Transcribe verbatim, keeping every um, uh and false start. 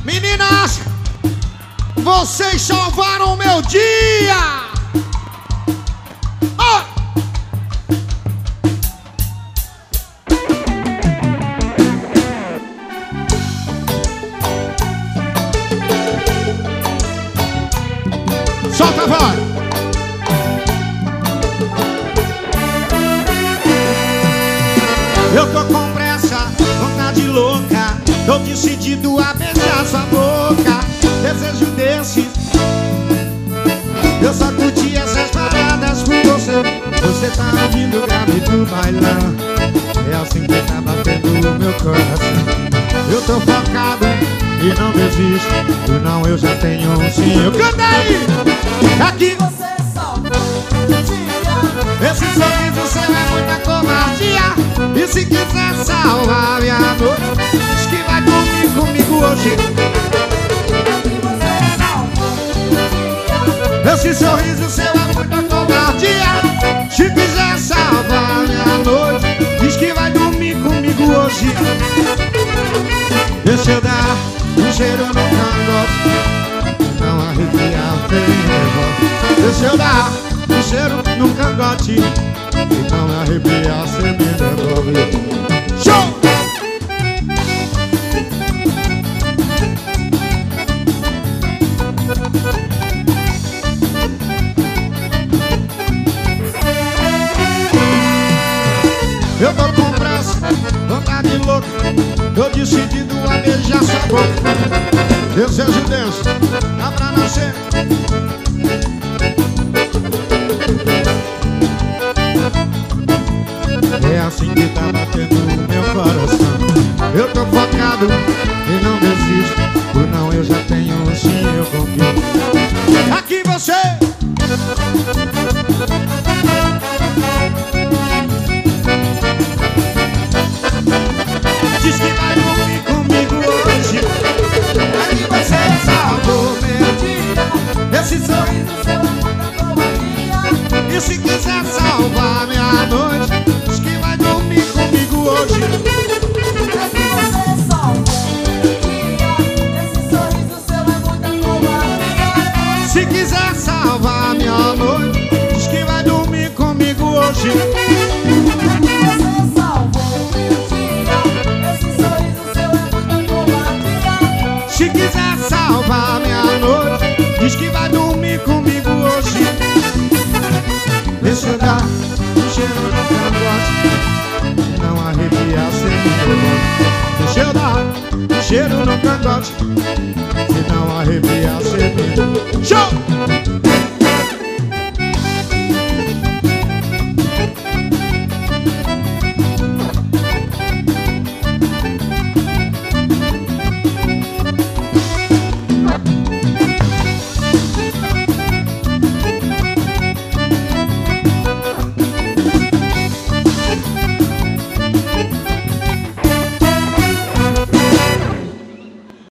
Meninas, vocês salvaram o meu dia! Oh! Solta a voz! Eu tô com pressa, vontade louca, tô decidido a beijar sua boca. Desejo desses, eu só curti essas paradas com você. Você tá ouvindo o grave do bailão, é assim que tá batendo o meu coração. Eu tô focado e não desisto, e não, eu já tenho um sim. Eu canta aí! Aqui Você só esse sorriso seu é muita covardia. E se quiser salvar minha noite, diz que vai dormir comigo hoje. Esse sorriso seu é muita covardia. Se quiser salvar minha noite, diz que vai dormir comigo hoje. Deixa eu dar um cheiro no cangote, não arrepiar o nervoso. Deixa eu dar um cheiro no cangote, não arrepiar, cê me devolve. Show! Eu tô com pressa, vontade louca, tô decidido a beijar sua boca. Desejo denso, dá pra nascer. É assim que tá batendo o meu coração. Eu tô focado e não desisto, por não eu já tenho um sim, eu confio. Aqui você! Diz que vai dormir comigo hoje. Aqui você salvou meu dia. Esse sorriso seu é muita covardia. E se quiser salvar minha noite, diz que vai dormir comigo hoje. Aqui você salvou meu dia. Esse sorriso seu é muita covardia. Se quiser salvar minha noite, diz que vai dormir comigo hoje. Aqui você salvou meu dia. Esse sorriso seu é muita covardia. Se quiser salvar minha noite, diz que vai dormir comigo hoje. Deixa eu dar um cheiro no cangote, não arrepiar sem me devolver. Deixa eu dar um cheiro no cangote, se não arrepiar sem me devolver. Show!